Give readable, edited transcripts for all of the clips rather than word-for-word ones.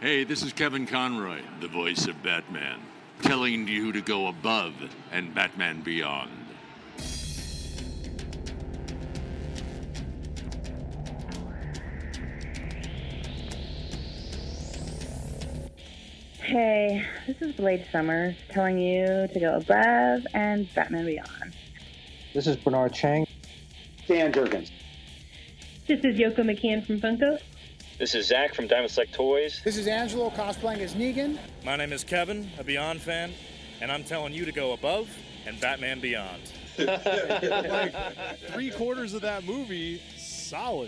Hey, this is Kevin Conroy, the voice of Batman, telling you to go above and Batman Beyond. Hey, this is Blade Summers telling you to go above and Batman Beyond. This is Bernard Chang. Dan Jurgens. This is Yoko McCann from Funko. This is Zach from Diamond Select Toys. This is Angelo cosplaying as Negan. My name is Kevin, a Beyond fan, and I'm telling you to go above and Batman Beyond. Like 3/4 of that movie, solid.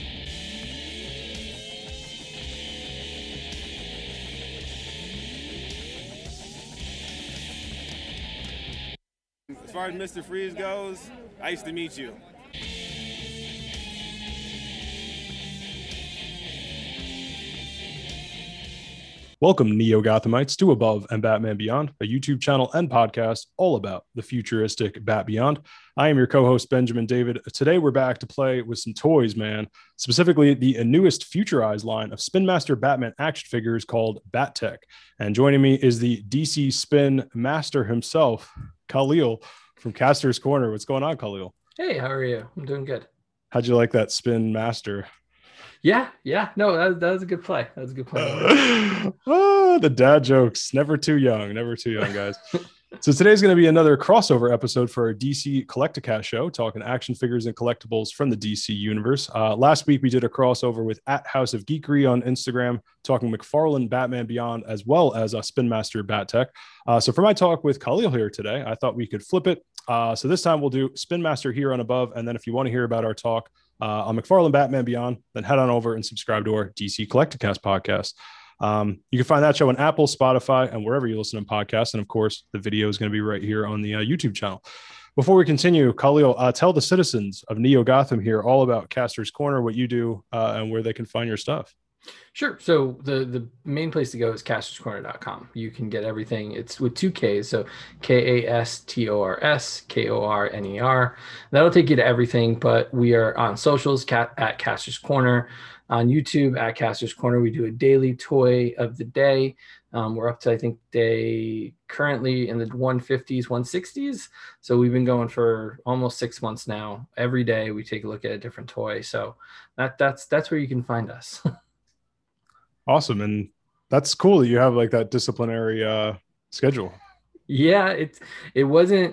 As far as Mr. Freeze goes, nice to meet you. Welcome, Neo-Gothamites, to Above and Batman Beyond, a YouTube channel and podcast all about the futuristic Bat Beyond. I am your co-host, Benjamin David. Today, we're back to play with some toys, man. Specifically, the newest Futurized line of Spin Master Batman action figures called Bat-Tech. And joining me is the DC Spin Master himself, Khalil from Caster's Corner. What's going on, Khalil? Hey, how are you? I'm doing good. How'd you like that Spin Master? Yeah. No, that was a good play. That was a good play. The dad jokes. Never too young, guys. So today's going to be another crossover episode for our DC Collecticast show, talking action figures and collectibles from the DC universe. Last week, we did a crossover with @House of Geekery on Instagram, talking McFarlane Batman Beyond, as well as Spin Master Bat-Tech. So for my talk with Khalil here today, I thought we could flip it. So this time we'll do Spin Master here on Above. And then if you want to hear about our talk on McFarlane Batman Beyond, then head on over and subscribe to our DC Collecticast podcast. You can find that show on Apple, Spotify, and wherever you listen to podcasts. And of course, the video is going to be right here on the YouTube channel. Before we continue, Khalil, tell the citizens of Neo Gotham here all about Caster's Corner, what you do, and where they can find your stuff. Sure. So the main place to go is casterscorner.com. You can get everything. It's with 2 Ks. So KASTORS, KORNER. That'll take you to everything, but we are on socials at Caster's Corner. On YouTube at Caster's Corner, we do a daily toy of the day. We're up to, I think, day currently in the 150s, 160s. So we've been going for almost 6 months now. Every day we take a look at a different toy. So that's where you can find us. Awesome. And that's cool that you have like that disciplinary schedule. Yeah, it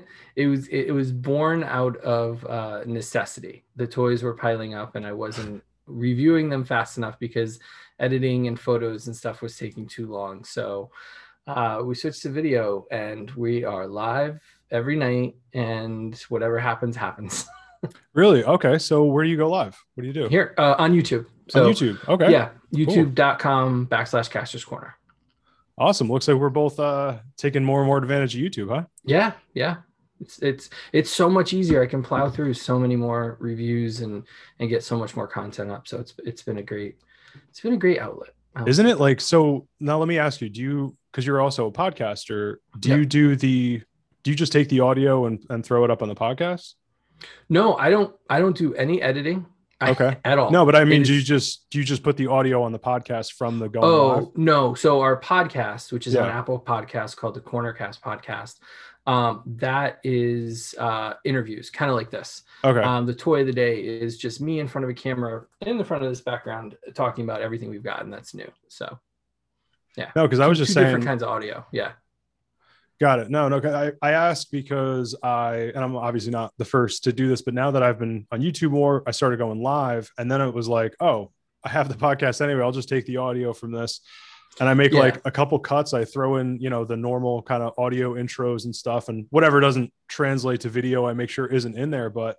was born out of necessity. The toys were piling up and I wasn't reviewing them fast enough because editing and photos and stuff was taking too long. So we switched to video and we are live every night and whatever happens. Really? Okay. So where do you go live? What do you do? Here on YouTube. So, on YouTube. Okay. Yeah. YouTube.com/Caster's Corner. Awesome. Looks like we're both taking more and more advantage of YouTube, huh? Yeah. It's so much easier. I can plow through so many more reviews and get so much more content up. So it's been a great outlet. Isn't it? Like, so now let me ask you, because you're also a podcaster, do you just take the audio and throw it up on the podcast? No, I don't do any editing. At all. No, but I mean, do you just put the audio on the podcast from the going live? No. So our podcast, which is an Apple podcast called the Cornercast Podcast, that is interviews, kind of like this. Okay. The toy of the day is just me in front of a camera in the front of this background talking about everything we've got, and that's new. So, yeah. No, because I was just saying different kinds of audio. Yeah. Got it. No. I asked because and I'm obviously not the first to do this, but now that I've been on YouTube more, I started going live, and then it was like, oh, I have the podcast anyway. I'll just take the audio from this, and I make like a couple cuts. I throw in, the normal kind of audio intros and stuff, and whatever doesn't translate to video, I make sure isn't in there. But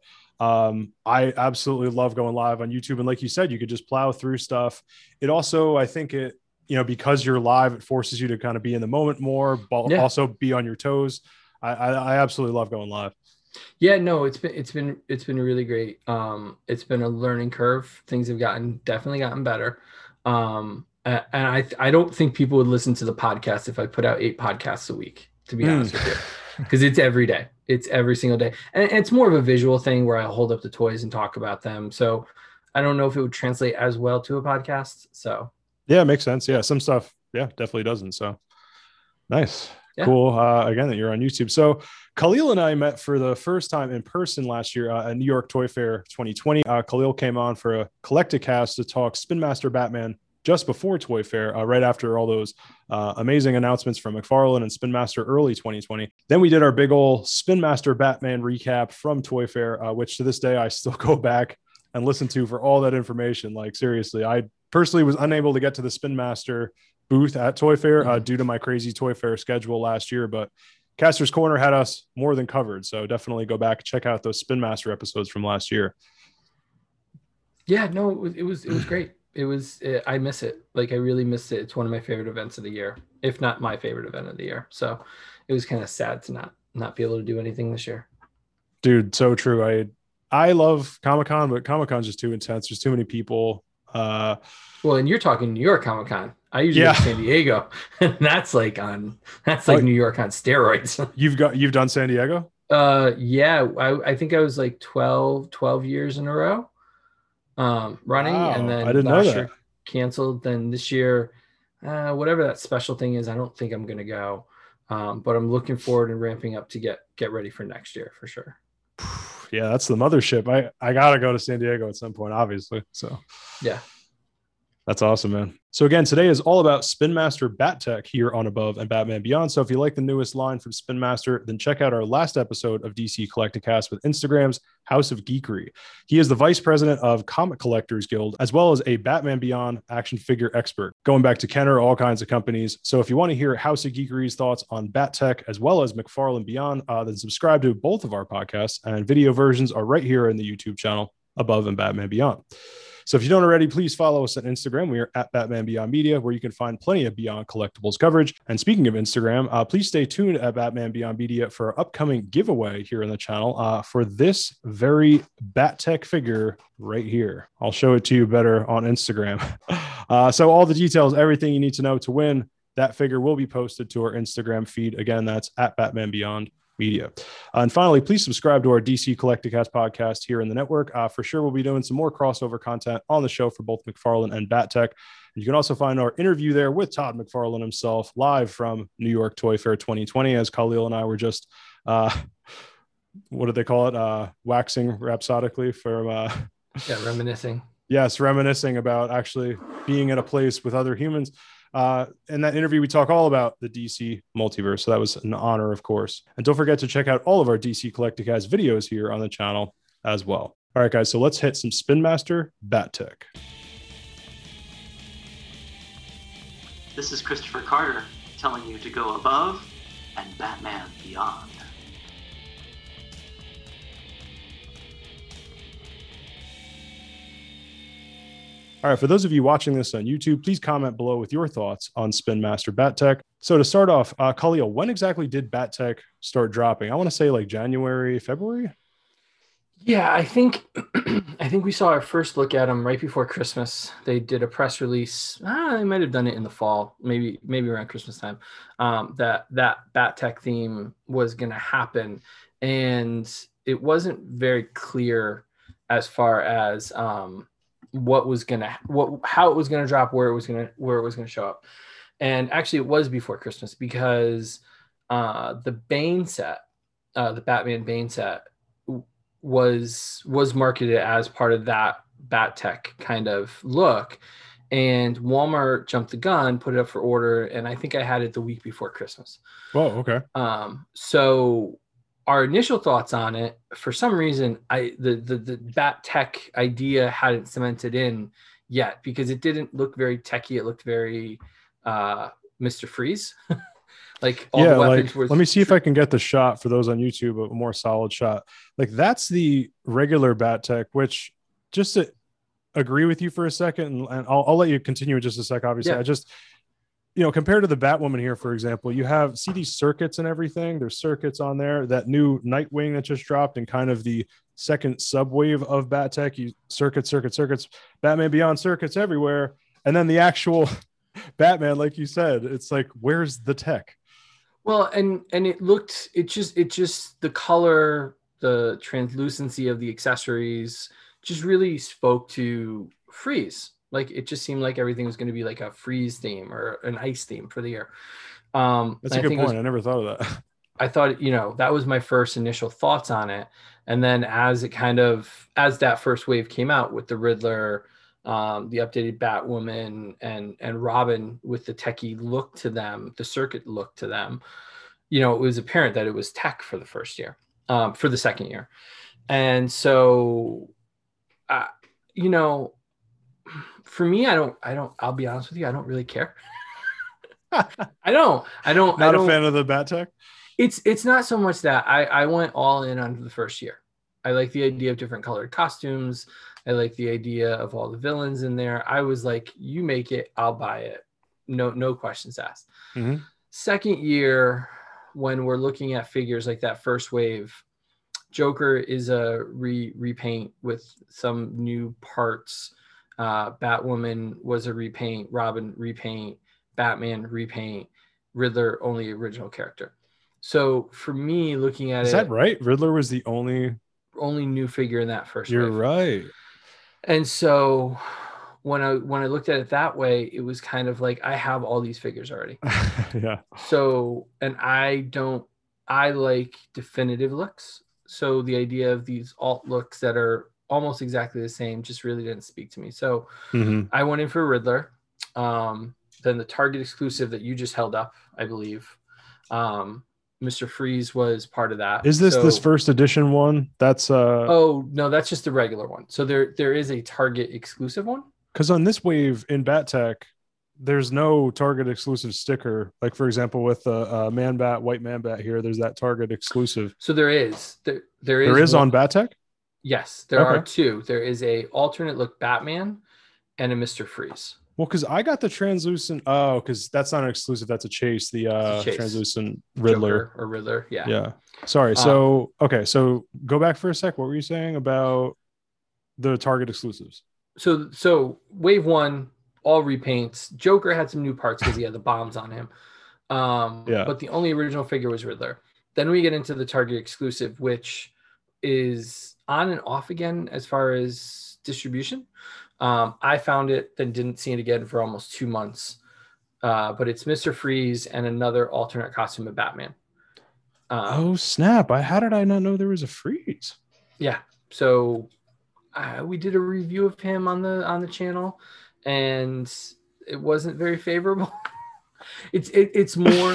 I absolutely love going live on YouTube, and like you said, you could just plow through stuff. It also, I think it. Because you're live, it forces you to kind of be in the moment more, but also be on your toes. I absolutely love going live. Yeah, no, it's been really great. It's been a learning curve. Things have definitely gotten better. And I don't think people would listen to the podcast if I put out 8 podcasts a week, to be honest with you, because it's every day. It's every single day. And it's more of a visual thing where I hold up the toys and talk about them. So I don't know if it would translate as well to a podcast. So Yeah, it makes sense. Yeah, some stuff, yeah, definitely doesn't. So nice. Yeah. Cool. Again, that you're on YouTube. So Khalil and I met for the first time in person last year at New York Toy Fair 2020. Khalil came on for a Collecticast to talk Spin Master Batman just before Toy Fair, right after all those amazing announcements from McFarlane and Spin Master early 2020. Then we did our big old Spin Master Batman recap from Toy Fair, which to this day I still go back and listen to for all that information. Like seriously, I personally was unable to get to the Spin Master booth at Toy Fair due to my crazy Toy Fair schedule last year, but Caster's Corner had us more than covered. So definitely go back and check out those Spin Master episodes from last year. Yeah, no, it was great. I miss it. Like I really miss it. It's one of my favorite events of the year, if not my favorite event of the year. So it was kind of sad to not be able to do anything this year. Dude, so true. I love Comic-Con, but Comic-Con's just too intense. There's too many people. Well, and you're talking New York Comic-Con. I usually go to San Diego. That's like New York on steroids. You've done San Diego? Yeah. I think I was like 12 years in a row running. Wow, and then I didn't know that. Year canceled. Then this year, whatever that special thing is, I don't think I'm gonna go. But I'm looking forward and ramping up to get ready for next year for sure. Yeah, that's the mothership. I gotta go to San Diego at some point, obviously. So yeah. That's awesome, man. So again, today is all about Spin Master Bat Tech here on Above and Batman Beyond. So if you like the newest line from Spin Master, then check out our last episode of DC Collecticast with Instagram's House of Geekery. He is the vice president of Comic Collectors Guild, as well as a Batman Beyond action figure expert, going back to Kenner, all kinds of companies. So if you want to hear House of Geekery's thoughts on Bat Tech, as well as McFarlane Beyond, then subscribe to both of our podcasts, and video versions are right here in the YouTube channel, Above and Batman Beyond. So if you don't already, please follow us on Instagram. We are at Batman Beyond Media, where you can find plenty of Beyond collectibles coverage. And speaking of Instagram, please stay tuned at Batman Beyond Media for our upcoming giveaway here on the channel for this very Bat Tech figure right here. I'll show it to you better on Instagram. So all the details, everything you need to know to win that figure will be posted to our Instagram feed. Again, that's at Batman Beyond Media. And finally, please subscribe to our DC Collecticast podcast here in the network. For sure, we'll be doing some more crossover content on the show for both McFarlane and Bat Tech. You can also find our interview there with Todd McFarlane himself, live from New York Toy Fair 2020, as Khalil and I were just, what do they call it? Waxing rhapsodically from... reminiscing. Yes, reminiscing about actually being at a place with other humans. In that interview, we talk all about the DC multiverse. So that was an honor, of course. And don't forget to check out all of our DC Collecticast videos here on the channel as well. All right, guys, so let's hit some Spin Master Bat Tech. This is Christopher Carter telling you to go above and Batman Beyond. All right, for those of you watching this on YouTube, please comment below with your thoughts on Spin Master Bat Tech. So to start off, Khalil, when exactly did Bat Tech start dropping? I want to say like January, February? Yeah, I think we saw our first look at them right before Christmas. They did a press release. They might have done it in the fall, maybe around Christmas time. That Bat Tech theme was going to happen, and it wasn't very clear as far as how it was gonna drop, where it was gonna show up. And actually it was before Christmas, because the Bane set, the Batman Bane set was marketed as part of that Bat Tech kind of look, and Walmart jumped the gun, put it up for order, and I think I had it the week before Christmas. Oh, okay. So our initial thoughts on it, for some reason, the Bat Tech idea hadn't cemented in yet, because it didn't look very techy. It looked very Mr. Freeze. Like all the weapons were. Let me see if I can get the shot for those on YouTube, a more solid shot. Like that's the regular Bat Tech, which, just to agree with you for a second, and I'll let you continue in just a sec. Obviously, I just, compared to the Batwoman here, for example, you see these circuits and everything. There's circuits on there. That new Nightwing that just dropped, and kind of the second subwave of Bat Tech, circuits, Batman Beyond circuits everywhere. And then the actual Batman, like you said, it's like, where's the tech? Well, and it just the color, the translucency of the accessories just really spoke to Freeze. Like it just seemed like everything was going to be like a freeze theme or an ice theme for the year. That's a good point. I never thought of that. I thought, that was my first initial thoughts on it. And then as that first wave came out with the Riddler, the updated Batwoman and Robin with the techie look to them, the circuit look to them, it was apparent that it was tech for the first year, for the second year. And so, for me, I'll be honest with you, I don't really care. I don't. Not a fan of the Bat tech? It's not so much that I went all in on the first year. I like the idea of different colored costumes. I like the idea of all the villains in there. I was like, you make it, I'll buy it. No questions asked. Mm-hmm. Second year, when we're looking at figures like that first wave, Joker is a repaint with some new parts. Batwoman was a repaint. Robin repaint. Batman repaint. Riddler only original character. So for me, looking at is that right? Riddler was the only new figure in that first You're wave. right. And so when I looked at it that way, it was kind of like I have all these figures already. Yeah. So, and I like definitive looks. So the idea of these alt looks that are almost exactly the same just really didn't speak to me. So I went in for Riddler. Then the Target exclusive that you just held up, I believe. Mr. Freeze was part of that. Is this first edition one? That's oh no, that's just the regular one. So there is a Target exclusive one. Because on this wave in Bat Tech, there's no Target exclusive sticker. Like for example, with Man Bat, White Man Bat here, there's that Target exclusive. So there is on Bat Tech. Yes, there are two. There is a alternate look Batman and a Mr. Freeze. Well, because I got the translucent. Oh, because that's not an exclusive. That's a chase. The Chase. Translucent Riddler. Joker or Riddler. Yeah. Yeah. Sorry. So okay. So go back for a sec. What were you saying about the Target exclusives? So wave one, all repaints. Joker had some new parts because he had the bombs on him. But the only original figure was Riddler. Then we get into the Target exclusive, which is on and off again as far as distribution. I found it, then didn't see it again for almost 2 months. But it's Mr. Freeze and another alternate costume of Batman. Oh snap! How did I not know there was a Freeze? Yeah. So we did a review of him on the channel, and it wasn't very favorable. It's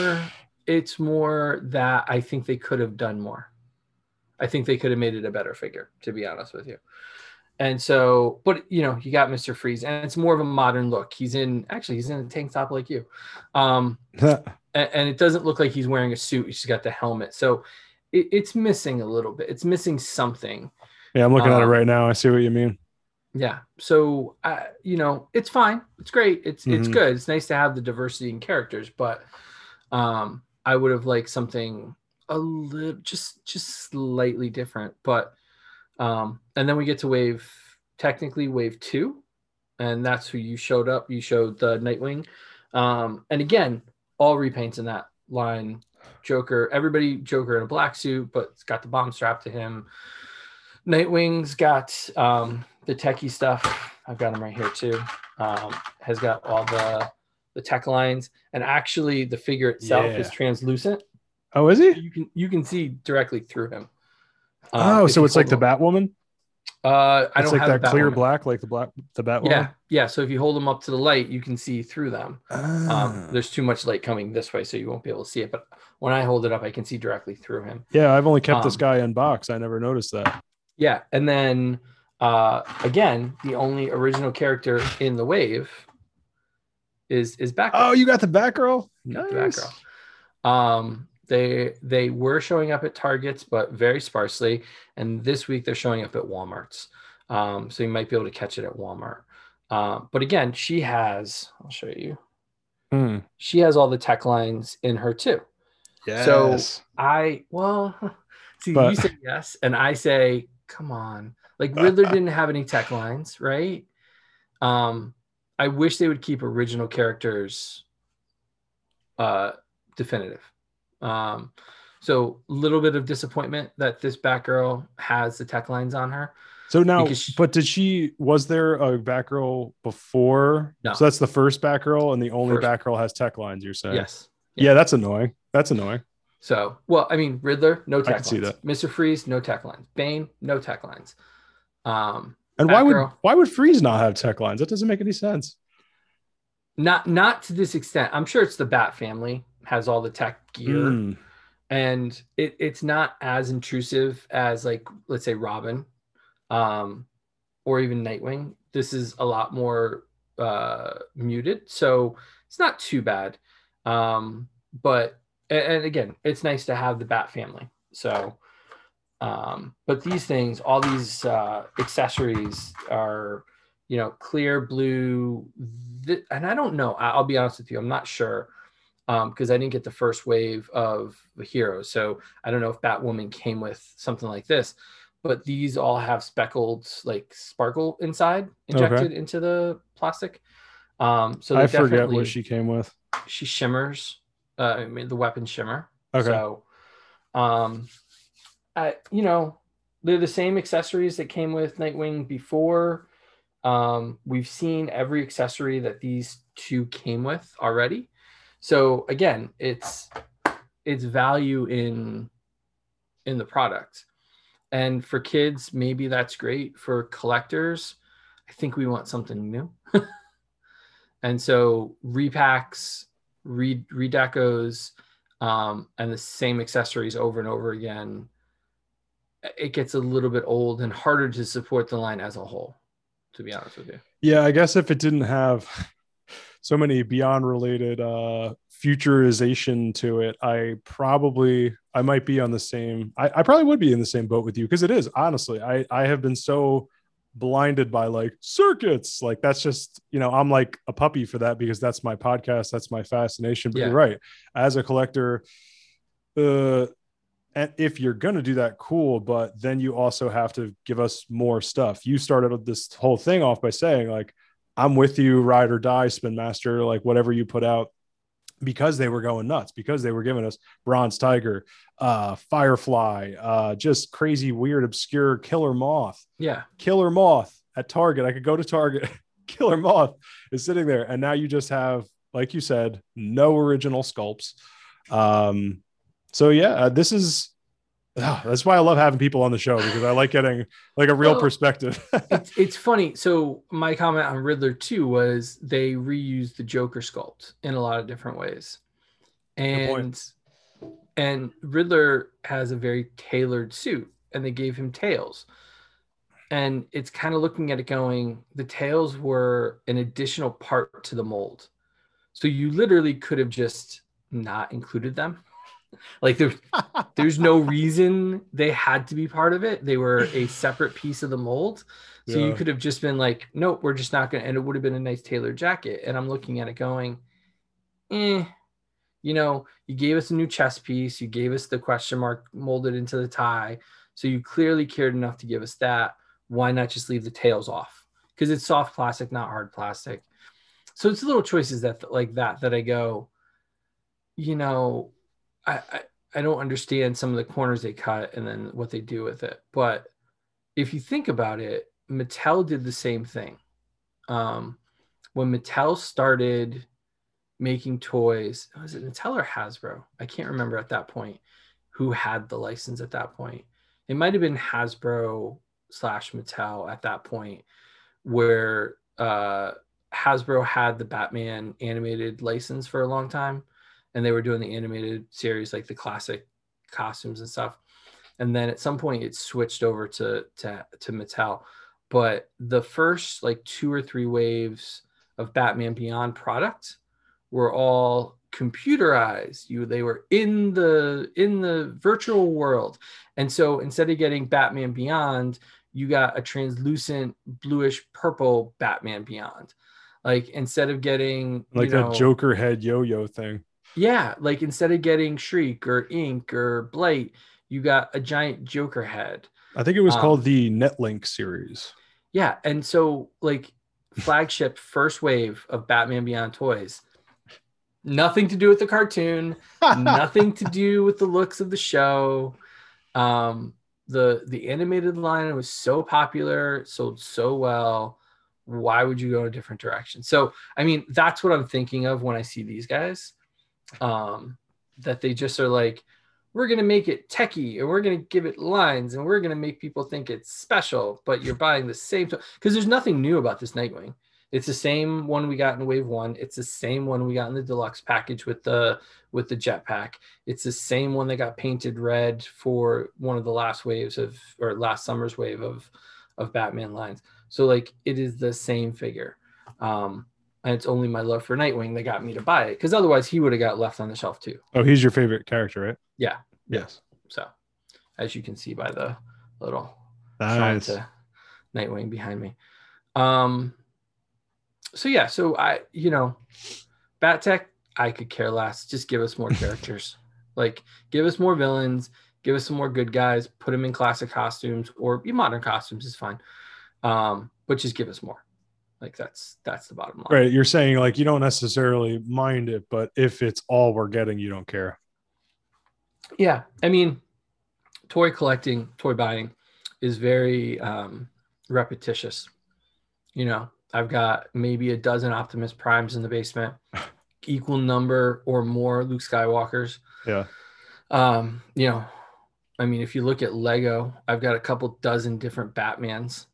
more that I think they could have done more. I think they could have made it a better figure, to be honest with you. And so, but you got Mr. Freeze, and it's more of a modern look. He's in a tank top like you. And it doesn't look like he's wearing a suit. He's got the helmet. So it's missing a little bit. It's missing something. Yeah, I'm looking at it right now. I see what you mean. Yeah. So, it's fine. It's great. It's good. It's nice to have the diversity in characters, but I would have liked something a little, just slightly different. But, and then we get to wave 2, and that's who you showed up. You showed the Nightwing. And again, all repaints in that line. Joker in a black suit, but it's got the bomb strapped to him. Nightwing's got the techie stuff. I've got him right here too. Has got all the tech lines, and actually the figure itself is translucent. Oh, is he? You can see directly through him. So it's like the Batwoman. It's like that clear black, like the Batwoman. Yeah. So if you hold them up to the light, you can see through them. There's too much light coming this way, so you won't be able to see it. But when I hold it up, I can see directly through him. Yeah, I've only kept this guy in box. I never noticed that. Yeah, and then again, the only original character in the wave is Batgirl. Oh, you got the Batgirl? Nice. The Batgirl. They were showing up at Targets, but very sparsely. And this week they're showing up at Walmart's. So you might be able to catch it at Walmart. But again, she has, I'll show you. She has all the tech lines in her too. Yes. So you say yes, and I say, come on. Like Riddler didn't have any tech lines, right? I wish they would keep original characters definitive. So a little bit of disappointment that this Batgirl has the tech lines on her. So now, Because but was there a Batgirl before? No. So that's the first Batgirl, and the only First. Batgirl has tech lines, you're saying? yes. Yeah, that's annoying. That's annoying. So, well, I mean, Riddler, no I tech can see lines. that. Mr. Freeze, no tech lines. Bane, no tech lines. And Batgirl, why would Freeze not have tech lines? That doesn't make any sense. not to this extent. I'm sure it's the Bat family has all the tech gear, and it's not as intrusive as, like, let's say Robin, or even Nightwing. This is a lot more muted, so it's not too bad. But and again, it's nice to have the Bat family. So, but these things, all these accessories are, clear blue. And I don't know. I'll be honest with you. I'm not sure, because I didn't get the first wave of the heroes. So I don't know if Batwoman came with something like this. But these all have speckled, like, sparkle inside, injected into the plastic. So I forget what she came with. She shimmers. I mean, the weapon shimmer. Okay. So, they're the same accessories that came with Nightwing before. We've seen every accessory that these two came with already. So again, it's value in the product. And for kids, maybe that's great. For collectors, I think we want something new. And so repacks, redecos, and the same accessories over and over again, it gets a little bit old and harder to support the line as a whole, to be honest with you. Yeah, I guess if it didn't have so many Beyond related futurization to it, I might be on the same. I probably would be in the same boat with you, because it is, honestly, I have been so blinded by, like, circuits. Like, that's just, I'm like a puppy for that, because that's my podcast, that's my fascination. But You're right, as a collector, and if you're going to do that, cool, but then you also have to give us more stuff. You started this whole thing off by saying, like, I'm with you, ride or die, Spin Master, like, whatever you put out, because they were going nuts, because they were giving us Bronze Tiger, Firefly, just crazy, weird, obscure Killer Moth. Yeah. Killer Moth at Target. I could go to Target. Killer Moth is sitting there. And now you just have, like you said, no original sculpts. So yeah, this is, that's why I love having people on the show, because I like getting, like, a real perspective. It's funny. So my comment on Riddler 2 was they reused the Joker sculpt in a lot of different ways. And Riddler has a very tailored suit, and they gave him tails. And it's kind of looking at it going, the tails were an additional part to the mold. So you literally could have just not included them. Like, there's no reason they had to be part of it. They were a separate piece of the mold. So you could have just been like, nope, we're just not going to, and it would have been a nice tailored jacket. And I'm looking at it going, you gave us a new chest piece. You gave us the question mark molded into the tie. So you clearly cared enough to give us that. Why not just leave the tails off? Because it's soft plastic, not hard plastic. So it's little choices that I go, I don't understand some of the corners they cut and then what they do with it. But if you think about it, Mattel did the same thing. When Mattel started making toys, was it Mattel or Hasbro? I can't remember at that point who had the license at that point. It might have been Hasbro / Mattel at that point, where Hasbro had the Batman animated license for a long time. And they were doing the animated series, like the classic costumes and stuff. And then at some point it switched over to Mattel. But the first, like, 2 or 3 waves of Batman Beyond product were all computerized. They were in the virtual world. And so instead of getting Batman Beyond, you got a translucent bluish purple Batman Beyond. Like, instead of getting, like, that Joker head yo-yo thing. Yeah, like, instead of getting Shriek or Ink or Blight, you got a giant Joker head. I think it was called the Netlink series. Yeah, and so, like, flagship first wave of Batman Beyond toys, nothing to do with the cartoon, nothing to do with the looks of the show. the animated line was so popular, sold so well. Why would you go in a different direction? So, I mean, that's what I'm thinking of when I see these guys. That they just are like, we're going to make it techie and we're going to give it lines and we're going to make people think it's special, but you're buying the same. Because there's nothing new about this Nightwing. It's the same one we got in Wave 1. It's the same one we got in the deluxe package with the jetpack. It's the same one that got painted red for one of the last summer's wave of Batman lines. So like it is the same figure. And it's only my love for Nightwing that got me to buy it, because otherwise he would have got left on the shelf too. Oh, he's your favorite character, right? Yeah. Yes. So as you can see by the little nice Nightwing behind me. So yeah, so Bat Tech, I could care less. Just give us more characters. Like, give us more villains, give us some more good guys, put them in classic costumes or modern costumes is fine. But just give us more. Like that's the bottom line. Right. You're saying like you don't necessarily mind it, but if it's all we're getting, you don't care. Yeah. I mean, toy collecting, toy buying is very repetitious. I've got maybe a dozen Optimus Primes in the basement, equal number or more Luke Skywalkers. Yeah. I mean, if you look at Lego, I've got a couple dozen different Batmans,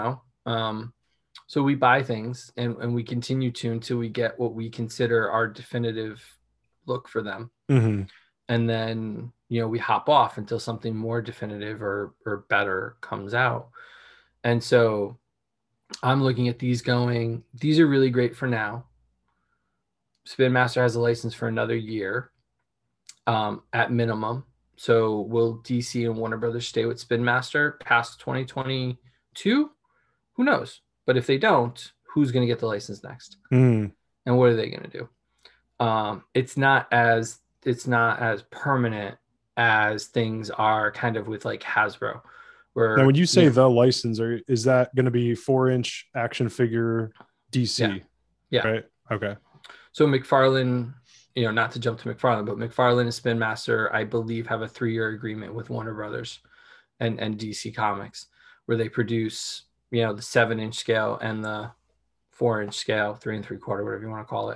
so we buy things and we continue to until we get what we consider our definitive look for them. Mm-hmm. And then, we hop off until something more definitive or better comes out. And so I'm looking at these going, these are really great for now. Spin Master has a license for another year at minimum. So will DC and Warner Brothers stay with Spin Master past 2022? Who knows? But if they don't, who's going to get the license next? Mm. And what are they going to do? It's not as permanent as things are kind of with like Hasbro. Now, when you say the license, is that going to be 4-inch action figure DC? Yeah. Right. Okay. So McFarlane, not to jump to McFarlane, but McFarlane and Spin Master, I believe, have a 3-year agreement with Warner Brothers and DC Comics, where they produce, the 7-inch scale and the 4-inch scale, 3 3/4, whatever you want to call it,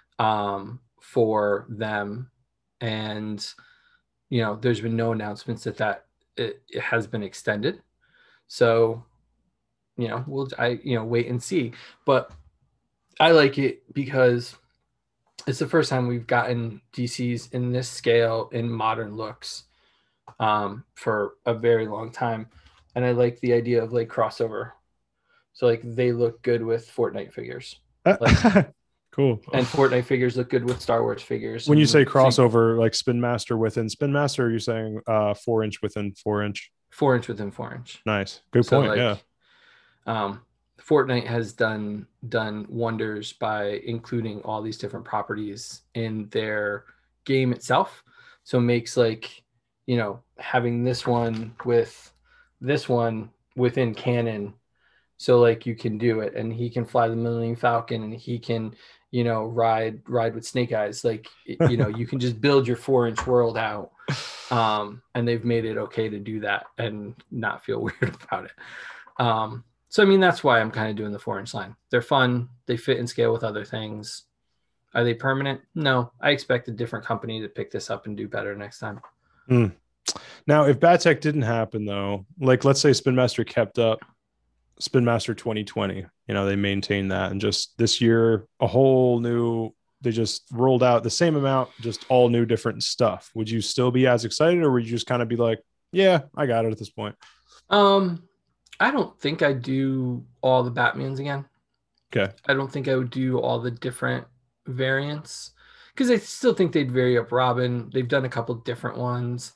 for them. And, there's been no announcements that it has been extended. So, we'll wait and see. But I like it because it's the first time we've gotten DCs in this scale in modern looks for a very long time. And I like the idea of like crossover. So like they look good with Fortnite figures. Cool. And Fortnite figures look good with Star Wars figures. When you say crossover, like Spin Master within Spin Master, are you saying 4-inch within 4-inch? 4-inch within 4-inch. Nice. Good point. Yeah. Fortnite has done wonders by including all these different properties in their game itself. So it makes like, having this one with this one within canon. So like you can do it and he can fly the Millennium Falcon and he can, ride with Snake Eyes. Like, you can just build your 4-inch world out. And they've made it okay to do that and not feel weird about it. So, I mean, that's why I'm kind of doing the 4-inch line. They're fun. They fit in scale with other things. Are they permanent? No, I expect a different company to pick this up and do better next time. Mm. Now, if Bat Tech didn't happen though, like let's say Spin Master kept up Spin Master 2020, they maintained that, and just this year they just rolled out the same amount, just all new different stuff. Would you still be as excited, or would you just kind of be like, yeah, I got it at this point? I don't think I'd do all the Batmans again. Okay. I don't think I would do all the different variants because I still think they'd vary up Robin. They've done a couple different ones.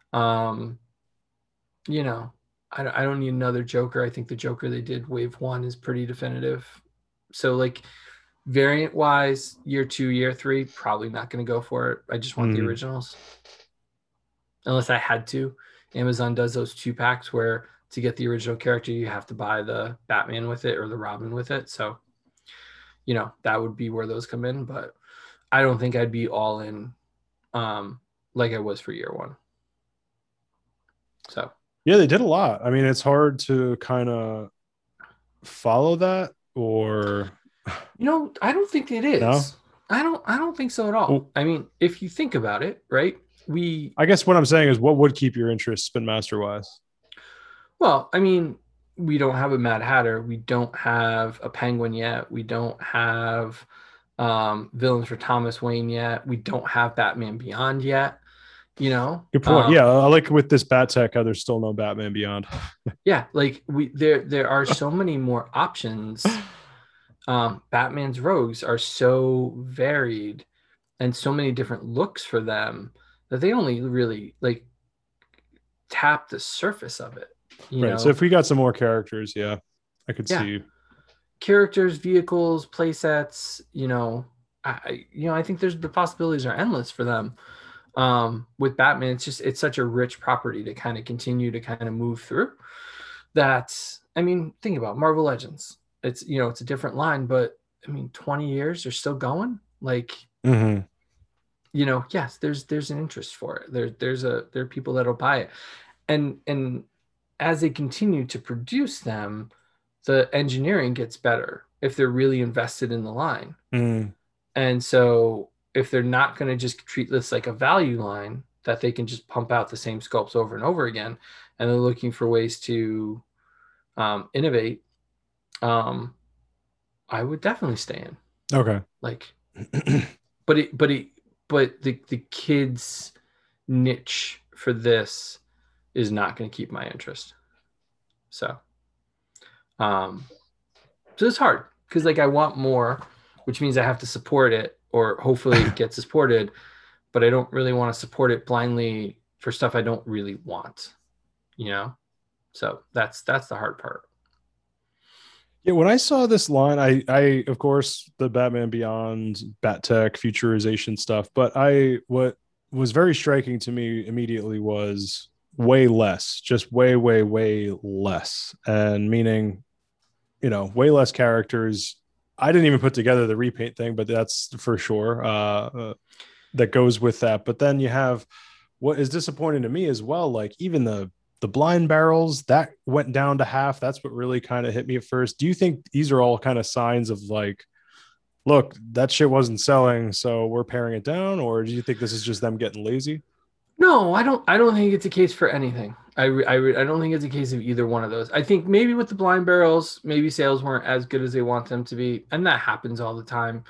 I don't need another Joker. I think the Joker they did Wave 1 is pretty definitive. So like variant wise, year 2, year 3, probably not going to go for it. I just want the originals. Unless I had to. Amazon does those 2-packs where to get the original character, you have to buy the Batman with it or the Robin with it. So, that would be where those come in. But I don't think I'd be all in like I was for year 1. So Yeah, they did a lot. I mean, it's hard to kind of follow that, or I don't think it is. No? I don't think so at all. Well, I mean, if you think about it, right? I guess what I'm saying is, what would keep your interest Spin Master wise? Well, I mean, we don't have a Mad Hatter. We don't have a Penguin yet. We don't have villains for Thomas Wayne yet. We don't have Batman Beyond yet. Good point. Yeah, I like with this Bat Tech how there's still no Batman Beyond. Yeah, like there are so many more options. Batman's rogues are so varied and so many different looks for them that they only really like tap the surface of it. Right. So if we got some more characters, yeah, I could see characters, vehicles, play sets. I think the possibilities are endless for them. With Batman, it's such a rich property to kind of continue to kind of move through. I mean, think about Marvel Legends. It's it's a different line, but I mean, 20 years they're still going. Like, yes, there's an interest for it. There are people that'll buy it, and as they continue to produce them, the engineering gets better if they're really invested in the line. And so if they're not going to just treat this like a value line that they can just pump out the same sculpts over and over again, and they're looking for ways to innovate, I would definitely stay in. Okay. Like, but the kids' niche for this is not going to keep my interest. So it's hard because like I want more, which means I have to support it, or hopefully it gets supported, but I don't really want to support it blindly for stuff I don't really want, So that's the hard part. Yeah, when I saw this line, I of course the Batman Beyond, Bat Tech, futurization stuff, but what was very striking to me immediately was way less, just way less, and meaning, way less characters. I didn't even put together the repaint thing, but that's for sure that goes with that. But then you have what is disappointing to me as well, like even the blind barrels that went down to half. That's what really kind of hit me at first. Do you think these are all kind of signs of like, look, that shit wasn't selling, so we're paring it down? Or do you think this is just them getting lazy? No, I don't think it's a case for anything. I don't think it's a case of either one of those. I think maybe with the blind barrels, maybe sales weren't as good as they want them to be, and that happens all the time.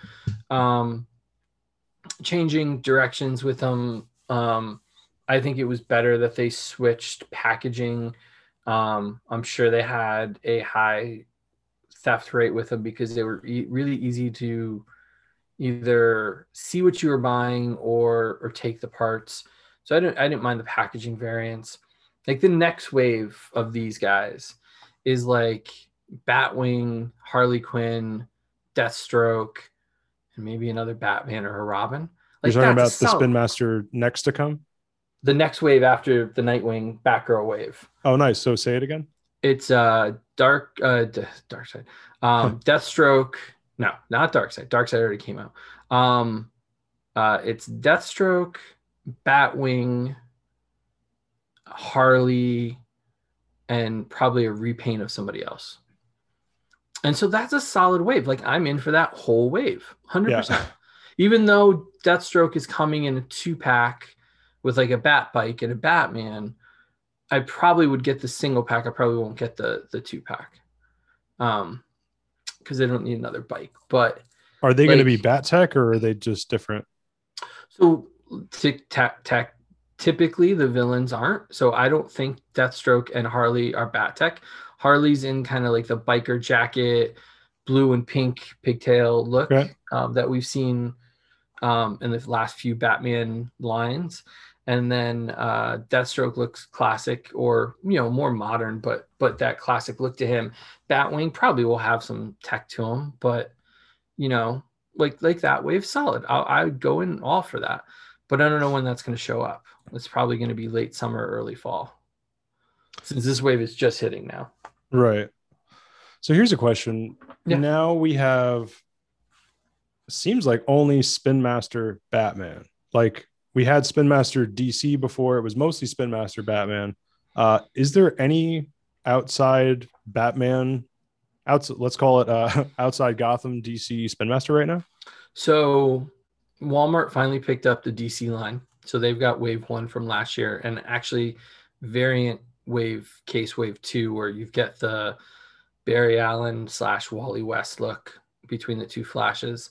Changing directions with them. I think it was better that they switched packaging. I'm sure they had a high theft rate with them because they were really easy to either see what you were buying or take the parts. So I didn't mind the packaging variants. Like the next wave of these guys is like Batwing, Harley Quinn, Deathstroke, and maybe another Batman or a Robin. Like, you're talking about the Spin Master next to come? The next wave after the Nightwing Batgirl wave. Oh, nice. So say it again. It's Dark Side. Deathstroke. No, not Dark Side. Dark Side already came out. It's Deathstroke, Batwing, Harley, and probably a repaint of somebody else. And so that's a solid wave. Like I'm in for that whole wave, 100%. Yeah. Even though Deathstroke is coming in a 2-pack with like a Bat Bike and a Batman, I probably would get the single pack. I probably won't get the 2-pack because they don't need another bike. But are they going to be Bat Tech or are they just different? So typically the villains aren't. So I don't think Deathstroke and Harley are Bat Tech. Harley's in kind of like the biker jacket, blue and pink pigtail look that we've seen in the last few Batman lines. And then Deathstroke looks classic or, more modern, but that classic look to him. Batwing probably will have some tech to him, but, like that wave solid. I would go in all for that, but I don't know when that's going to show up. It's probably going to be late summer, early fall, since this wave is just hitting now. Right. So here's a question. Yeah. Now we have, seems like only Spin Master Batman. Like we had Spin Master DC before. It was mostly Spin Master Batman. Is there any outside Batman, let's call it outside Gotham DC Spin Master right now? So Walmart finally picked up the DC line. So they've got wave 1 from last year, and actually variant wave 2, where you've got the Barry Allen / Wally West look between the two Flashes.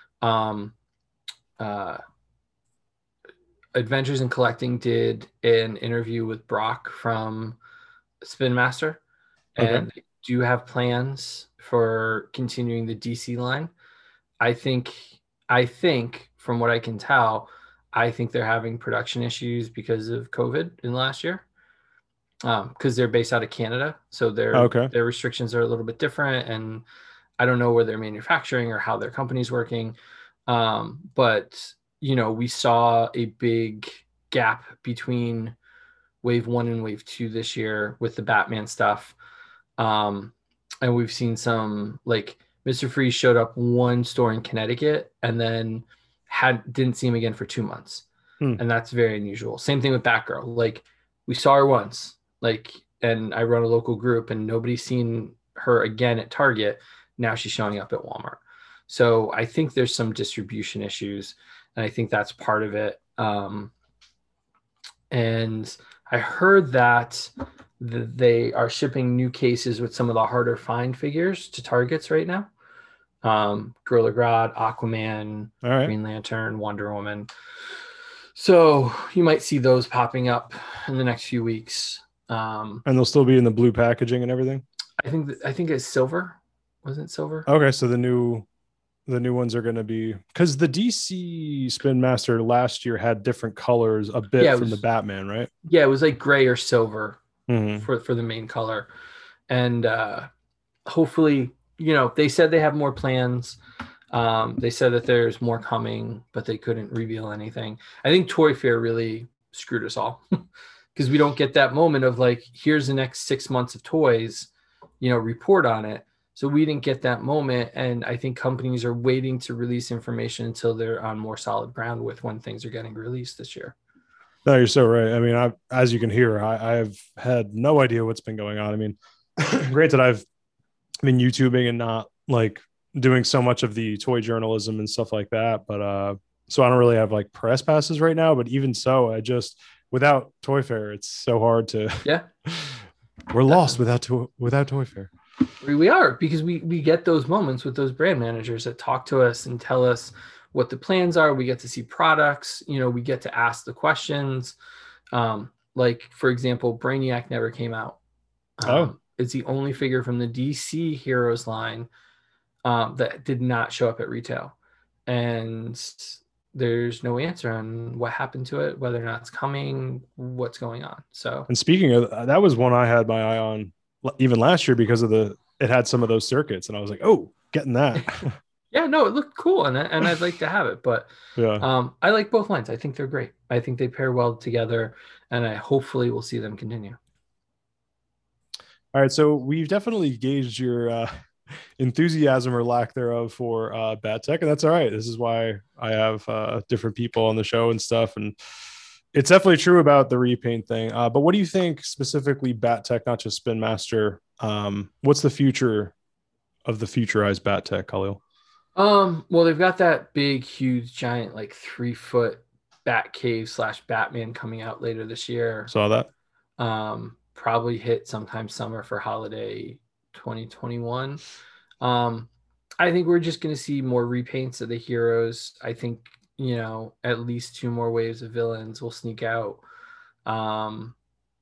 Adventures in Collecting did an interview with Brock from Spin Master, and they do have plans for continuing the DC line. I think from what I can tell, I think they're having production issues because of COVID in last year, because they're based out of Canada. So their restrictions are a little bit different, and I don't know where they're manufacturing or how their company's working. But, we saw a big gap between wave 1 and wave 2 this year with the Batman stuff. And we've seen some, like, Mr. Freeze showed up one store in Connecticut and then didn't see him again for 2 months. And that's very unusual. Same thing with Batgirl. Like, we saw her once, and I run a local group, and nobody's seen her again at Target. Now she's showing up at Walmart. So I think there's some distribution issues, and I think that's part of it. And I heard that they are shipping new cases with some of the harder find figures to Targets right now. Gorilla Grodd, Aquaman, Green Lantern, Wonder Woman. So you might see those popping up in the next few weeks. And they'll still be in the blue packaging and everything? I think it's silver. Wasn't it silver? Okay, so the new ones are going to be, because the DC Spin Master last year had different colors a bit from the Batman, right? Yeah, it was like gray or silver for the main color. And hopefully, they said they have more plans. They said that there's more coming, but they couldn't reveal anything. I think Toy Fair really screwed us all because we don't get that moment of like, here's the next 6 months of toys, report on it. So we didn't get that moment. And I think companies are waiting to release information until they're on more solid ground with when things are getting released this year. No, you're so right. I mean, as you can hear, I have had no idea what's been going on. I mean, granted, I've been YouTubing and not like doing so much of the toy journalism and stuff like that. But so I don't really have like press passes right now. But even so, without Toy Fair, it's so hard to. Yeah. We're lost without Toy Fair. We are, because we get those moments with those brand managers that talk to us and tell us what the plans are. We get to see products, we get to ask the questions. Like, for example, Brainiac never came out. It's the only figure from the DC Heroes line that did not show up at retail. And there's no answer on what happened to it, whether or not it's coming, what's going on. So, and speaking of, that was one I had my eye on even last year because of it had some of those circuits, and I was like, oh, getting that. Yeah, no, it looked cool, and I'd like to have it, but I like both lines. I think they're great. I think they pair well together, and I hopefully will see them continue. All right, so we've definitely gauged your enthusiasm or lack thereof for Bat Tech, and that's all right. This is why I have different people on the show and stuff, and it's definitely true about the repaint thing. But what do you think specifically Bat Tech, not just Spin Master? What's the future of the futurized Bat Tech, Khalil? Well, they've got that big, huge, giant, like 3-foot Batcave / Batman coming out later this year. Saw that. Probably hit sometime summer for holiday 2021. I think we're just going to see more repaints of the heroes. I think, at least 2 more waves of villains will sneak out. And,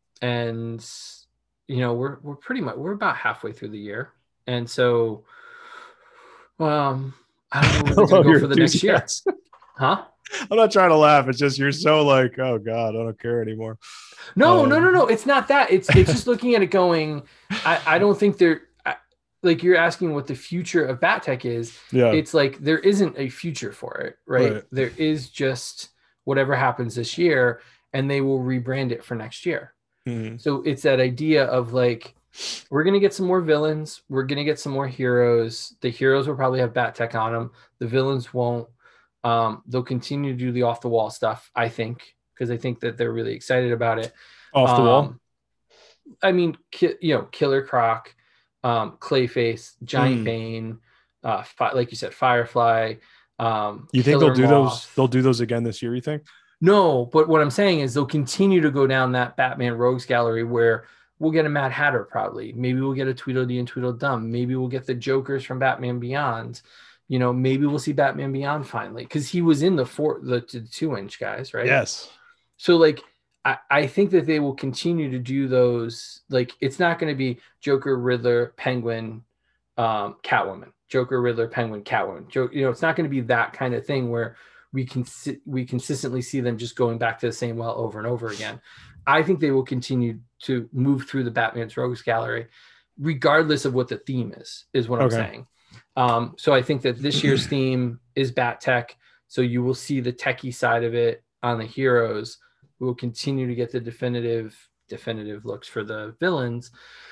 we're about halfway through the year. And so, I don't know where we're going to go for the next year. Huh? I'm not trying to laugh. It's just, you're so like, oh God, I don't care anymore. No. It's not that. It's just looking at it going, I don't think like you're asking what the future of Bat Tech is. Yeah. It's like, there isn't a future for it, right? There is just whatever happens this year, and they will rebrand it for next year. Mm-hmm. So it's that idea of like, we're going to get some more villains. We're going to get some more heroes. The heroes will probably have Bat Tech on them. The villains won't. They'll continue to do the off the wall stuff, I think, because I think that they're really excited about it. Off the wall? I mean, Killer Croc, Clayface, Giant Bane, like you said, Firefly. You think they'll do those? They'll do those again this year, you think? No, but what I'm saying is they'll continue to go down that Batman Rogues Gallery where we'll get a Mad Hatter probably. Maybe we'll get a Tweedledee and Tweedledum. Maybe we'll get the Jokers from Batman Beyond. Maybe we'll see Batman Beyond finally because he was in the 2-inch guys, right? Yes. So like I think that they will continue to do those. Like it's not going to be Joker, Riddler, Penguin, Catwoman. Joker, Riddler, Penguin, Catwoman. It's not going to be that kind of thing where we consistently see them just going back to the same well over and over again. I think they will continue to move through the Batman's Rogues Gallery, regardless of what the theme is what I'm saying. So I think that this year's theme is Bat Tech. So you will see the techie side of it on the heroes. We will continue to get the definitive looks for the villains.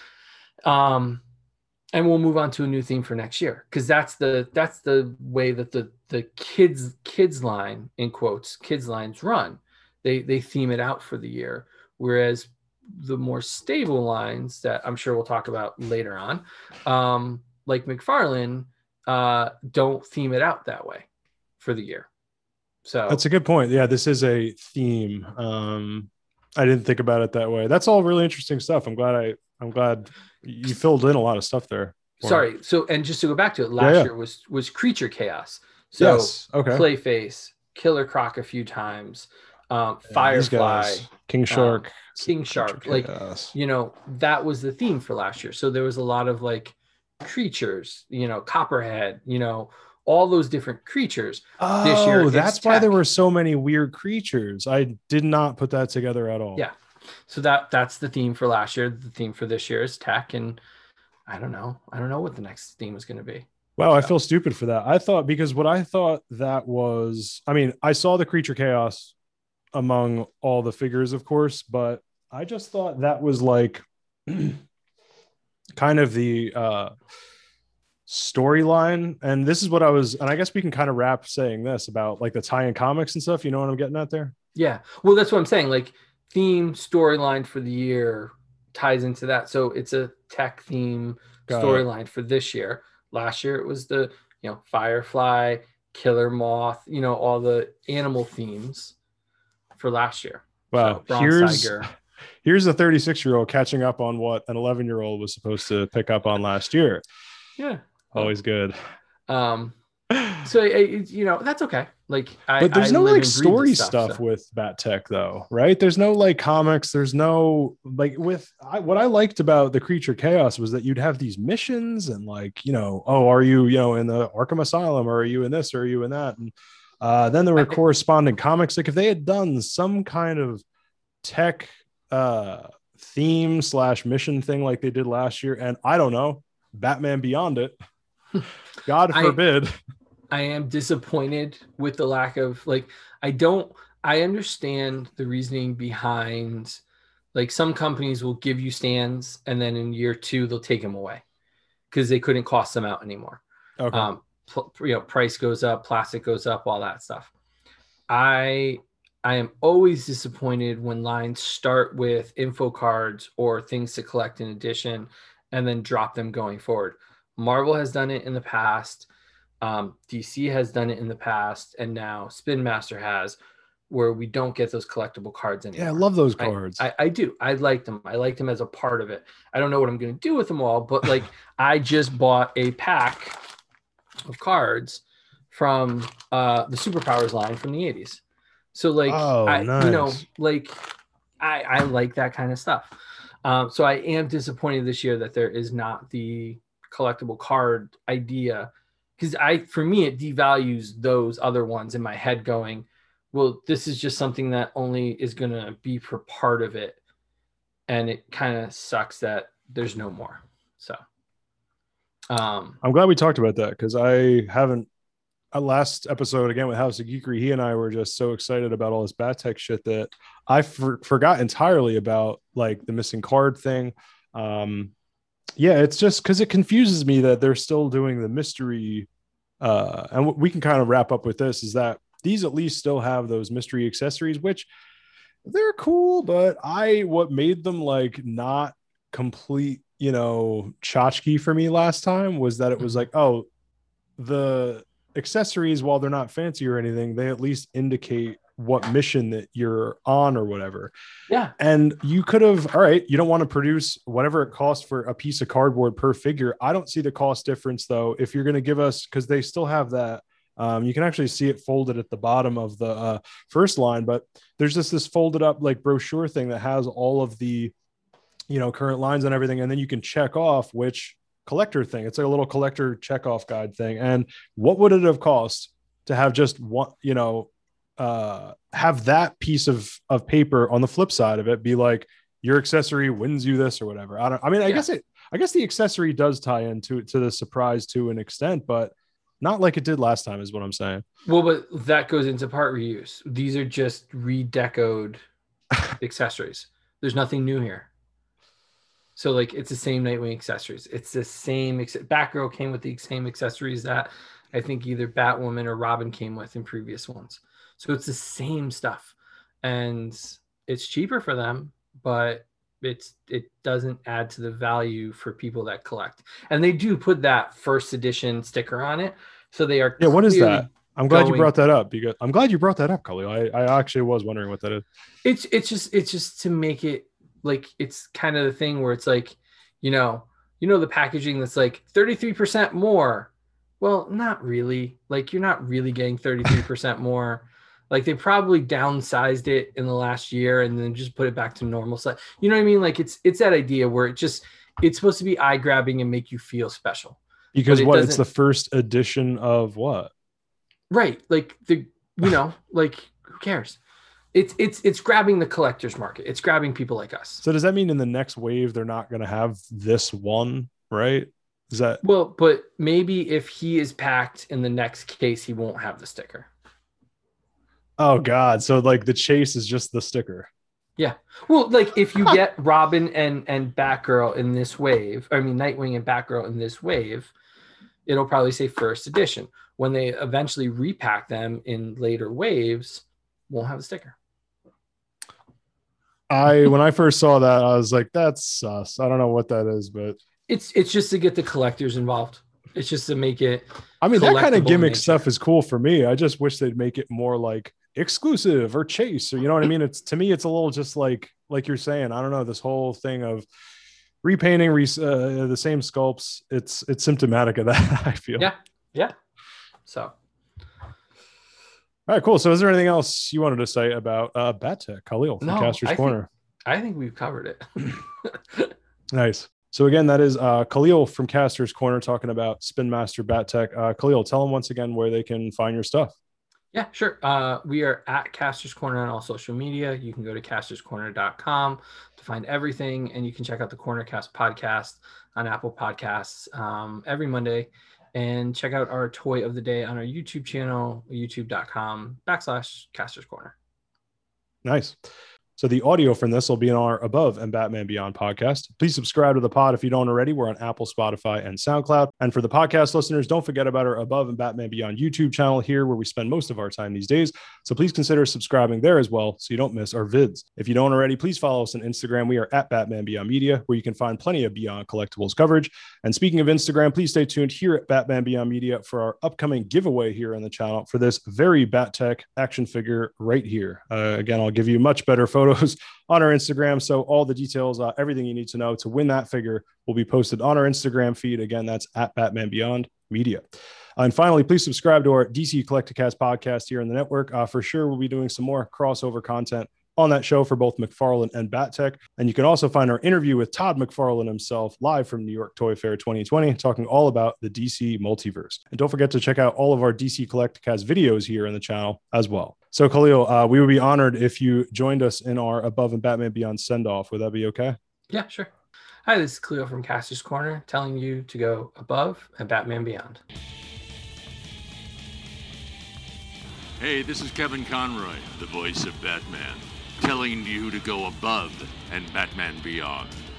And we'll move on to a new theme for next year because that's the way that the kids line, in quotes, kids lines run. They theme it out for the year, whereas the more stable lines that I'm sure we'll talk about later on, like McFarlane, don't theme it out that way for the year. So that's a good point. Yeah, this is a theme. I didn't think about it that way. That's all really interesting stuff. I'm glad you filled in a lot of stuff there. Sorry. So, and just to go back to it, last year was Creature Chaos. So yes. Okay. Clayface, Killer Croc a few times, Firefly, King Shark, like, that was the theme for last year. So there was a lot of like creatures, Copperhead, all those different creatures. This year, that's why there were so many weird creatures. I did not put that together at all. Yeah. So that's the theme for last year. The theme for this year is tech. And I don't know what the next theme is going to be. Wow. I feel stupid for that. I thought that was, I saw the Creature Chaos among all the figures, of course, but I just thought that was like kind of the storyline. And this is what and I guess we can kind of wrap saying this about like the tie-in comics and stuff. You know what I'm getting at there? Yeah. Well, that's what I'm saying. Like theme storyline for the year ties into that. So it's a tech theme storyline for this year. Last year it was the, Firefly, Killer Moth, all the animal themes for last year. Wow. So, here's a 36-year-old catching up on what an 11-year-old was supposed to pick up on last year. Yeah. Always good. So that's okay. Like, but there's no like story stuff with Bat Tech though, right? There's no like comics. There's no like what I liked about the Creature Chaos was that you'd have these missions and like, are you, in the Arkham Asylum, or are you in this, or are you in that? And then there were corresponding comics. Like if they had done some kind of tech theme / mission thing like they did last year, and I don't know, Batman Beyond it. God forbid. I am disappointed with the lack of I understand the reasoning behind like some companies will give you stands and then in year 2 they'll take them away because they couldn't cost them out anymore. Okay. Price goes up, plastic goes up, all that stuff. I am always disappointed when lines start with info cards or things to collect in addition and then drop them going forward. Marvel has done it in the past. DC has done it in the past, and now Spin Master has, where we don't get those collectible cards anymore. Yeah, I love those cards. I do. I like them. I like them as a part of it. I don't know what I'm going to do with them all, but like I just bought a pack of cards from the Superpowers line from the 80s. So like, nice. I like that kind of stuff. So I am disappointed this year that there is not the collectible card idea, because for me it devalues those other ones in my head going, well, this is just something that only is going to be for part of it, and it kind of sucks that there's no more. So I'm glad we talked about that, because I haven't last episode again with House of Geekery, he and I were just so excited about all this Bat Tech shit that I forgot entirely about like the missing card thing. Yeah, it's just because it confuses me that they're still doing the mystery. And we can kind of wrap up with this, is that these at least still have those mystery accessories, which they're cool, but what made them like not complete, tchotchke for me last time was that it was like, oh, the accessories, while they're not fancy or anything, they at least indicate what mission that you're on or whatever. Yeah. And you could have, all right, you don't want to produce whatever it costs for a piece of cardboard per figure. I don't see the cost difference though. If you're going to give us, because they still have that, you can actually see it folded at the bottom of the first line, but there's just this folded up like brochure thing that has all of the, current lines and everything. And then you can check off which collector thing. It's like a little collector checkoff guide thing. And what would it have cost to have just one, have that piece of paper on the flip side of it be like, your accessory wins you this or whatever. I guess the accessory does tie into the surprise to an extent, but not like it did last time is what I'm saying. Well, but that goes into part reuse. These are just redecoed accessories. There's nothing new here. So like it's the same Nightwing accessories. It's the same. Batgirl came with the same accessories that I think either Batwoman or Robin came with in previous ones. So it's the same stuff, and it's cheaper for them, but it doesn't add to the value for people that collect. And they do put that first edition sticker on it, so they are. Yeah, what is that? I'm glad you brought that up because I'm glad you brought that up, Khalil. I actually was wondering what that is. It's just to make it like it's kind of the thing where it's like, the packaging that's like 33% more. Well, not really. Like you're not really getting 33% more. Like they probably downsized it in the last year and then just put it back to normal size. You know what I mean? Like it's that idea where it's supposed to be eye grabbing and make you feel special. Because it's the first edition of what? Right. Like like who cares? It's grabbing the collector's market. It's grabbing people like us. So does that mean in the next wave they're not going to have this one, right? Is that but maybe if he is packed in the next case, he won't have the sticker. Oh God. So like the chase is just the sticker. Yeah. Well, like if you get Robin and Batgirl in this wave, Nightwing and Batgirl in this wave, it'll probably say first edition. When they eventually repack them in later waves, won't have the sticker. When I first saw that, I was like, that's sus. I don't know what that is, but it's just to get the collectors involved. It's just to make it. That kind of gimmick stuff is cool for me. I just wish they'd make it more like exclusive or chase, or you know what I mean? To me, it's a little just like you're saying. I don't know, this whole thing of repainting the same sculpts. It's symptomatic of that. I feel. Yeah. So. All right, cool. So is there anything else you wanted to say about BatTech, Khalil from Caster's Corner? I think we've covered it. Nice. So again, that is Khalil from Caster's Corner talking about Spin Master BatTech. Khalil, tell them once again where they can find your stuff. Yeah, sure. We are at Caster's Corner on all social media. You can go to casterscorner.com to find everything, and you can check out the Cornercast podcast on Apple Podcasts every Monday. And check out our toy of the day on our YouTube channel, youtube.com/Caster's Corner. Nice. So the audio from this will be in our Above and Batman Beyond podcast. Please subscribe to the pod if you don't already. We're on Apple, Spotify, and SoundCloud. And for the podcast listeners, don't forget about our Above and Batman Beyond YouTube channel here, where we spend most of our time these days. So please consider subscribing there as well, so you don't miss our vids. If you don't already, please follow us on Instagram. We are at Batman Beyond Media, where you can find plenty of Beyond collectibles coverage. And speaking of Instagram, please stay tuned here at Batman Beyond Media for our upcoming giveaway here on the channel for this very BatTech action figure right here. Again, I'll give you much better photos on our Instagram. So all the details, everything you need to know to win that figure will be posted on our Instagram feed. Again, that's at Batman Beyond Media. And finally, please subscribe to our DC Collecticast podcast here in the network. For sure, we'll be doing some more crossover content on that show for both McFarlane and BatTech. And you can also find our interview with Todd McFarlane himself live from New York Toy Fair 2020, talking all about the DC multiverse. And don't forget to check out all of our DC Collecticast videos here in the channel as well. So Khalil, we would be honored if you joined us in our Above and Batman Beyond send-off. Would that be okay? Yeah, sure. Hi, this is Cleo from Caster's Corner, telling you to go above and Batman Beyond. Hey, this is Kevin Conroy, the voice of Batman, telling you to go above and Batman Beyond.